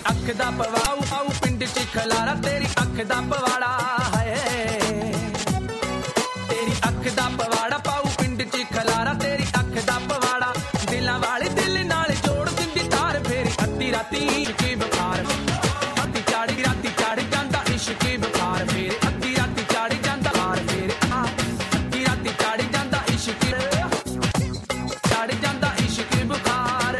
अख दा पवाऊ आऊ पिंड च खलारा तेरी अख दा पवाड़ा है तेरी अख दा पवाड़ा पाऊ पिंड च खलारा तेरी अख दा पवाड़ा दिलां वाले दिल नाल जोड़ दिंदी तार फेरी अद्धी राती की बुखार अद्धी चाड़ी जांदा इश्क बुखार फेरी अद्धी राती चाड़ी जांदा हार फेरी अद्धी राती चाड़ी जांदा इश्क चाड़ी जांदा इश्क बुखार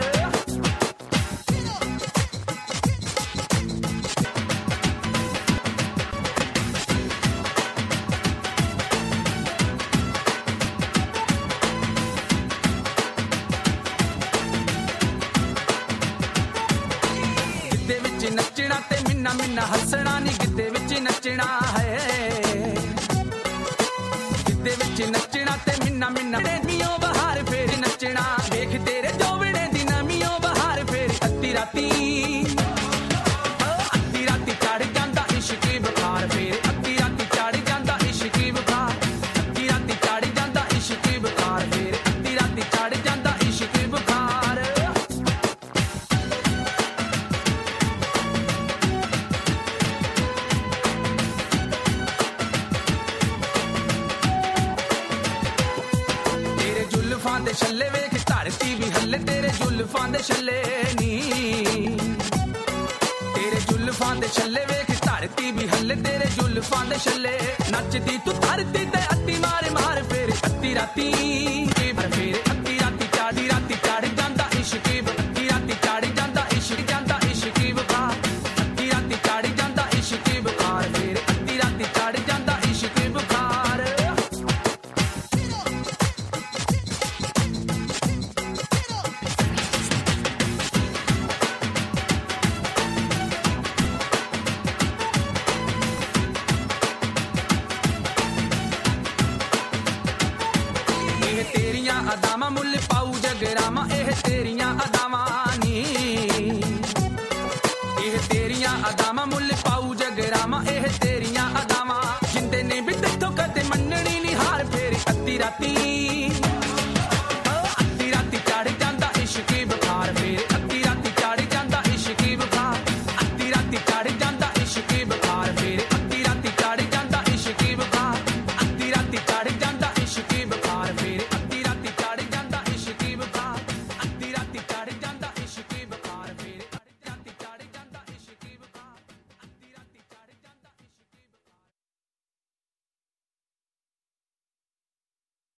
नचना ते मिन्ना मिन्ना हसना नी गिद्दे विच नचना है गिद्दे विच नचना ते मिन्ना मिन्ना नमियों बहार फेर नचना देख तेरे जोवड़े दी नमियों बहार फेर अद्धी राती चढ़ जांदा इश्क बुखार फेर अद्धी राती चढ़ जांदा इश्क बुखार अद्धी राती चढ़ जांदा इश्क बुखार फेर अद्धी राती चढ़ जांदा इश्क बुखार जुल्फां दे छल्ले वेख धरती भी हल्ले तेरे जुल्फां दे छल्ले नी तेरे जुल्फां दे छल्ले वेख धरती भी हल्ले तेरे जुल्फां दे छल्ले नचदी तू धरती ते अद्धी मार मार फेर अद्धी राती फेर